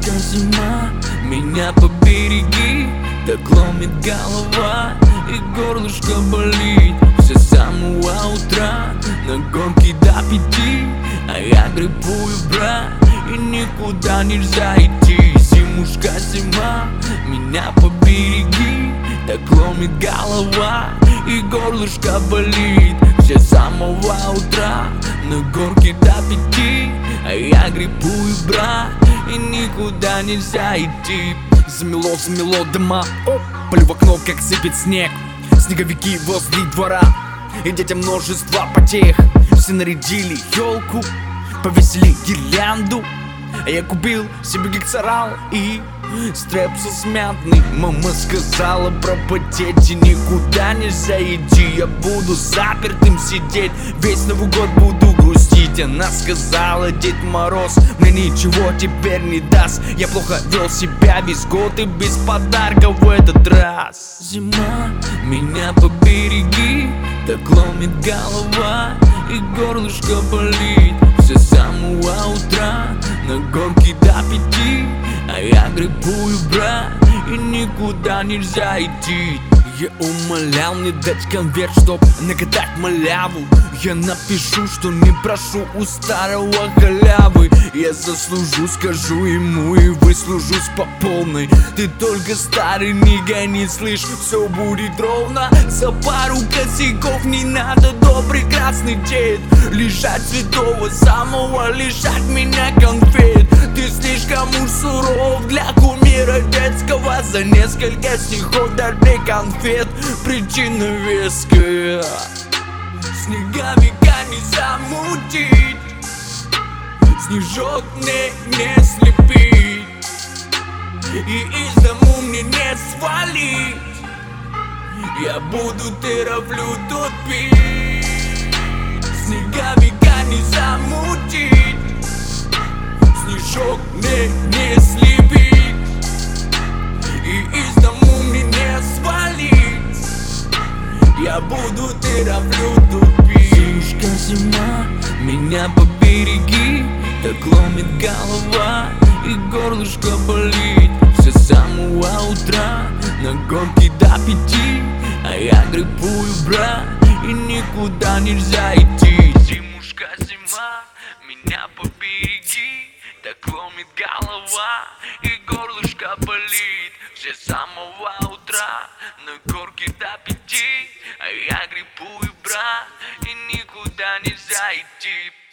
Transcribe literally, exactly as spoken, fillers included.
Зимушка, зима, меня побереги. Так ломит голова и горлышко болит все с самого утра, на гонке до пяти. А я грибую, брат, и никуда нельзя идти. Зимушка, зима, меня побереги. Так ломит голова и горлышко болит все с самого утра, на горке до пяти. А я грибую, брат, и никуда нельзя идти. Замело, замело дома, оп, полю в окно, как сыпет снег. Снеговики возле двора, и детям множество потех. Все нарядили елку, повесили гирлянду. А я купил себе гексорал и стрепсус мятный. Мама сказала пропотеть, и никуда нельзя идти. Я буду запертым сидеть, весь Новый год буду грустить. Она сказала: Дед Мороз мне ничего теперь не даст. Я плохо вел себя весь год и без подарков в этот раз. Зима, меня побереги. Так ломит голова и горлышко болит все с самого утра, на гонке до пяти. А я грибую, брат, и никуда нельзя идти. Я умолял не дать конверт, чтоб накатать маляву. Я напишу, что не прошу у старого халявы. Я заслужу, скажу ему, и выслужусь по полной. Ты только старый не гони, слышь, все будет ровно. За пару косяков не надо, добрый красный дед. Лишать святого самого, лишать меня конфет. Ты слишком уж суров для кумира детского. За несколько стихов дали конфет, причина веская. Снеговика не замутить, снежок мне не слепить, и из дому мне не свалить. Я буду травлю тут пить. Снеговика не замутить, снежок мне не слепить, и из дому мне не свалить. Я буду травлю тут пить. Зимушка, зима, меня побереги. Так ломит голова и горлышко болит все с самого утра, на гонке до пяти. А я грибую, брат, и никуда нельзя идти. Зимушка, зима, меня побереги. Так ломит голова и горлышко болит все с самого утра, на горке до пяти. А я грибую, брат, и никуда нельзя идти.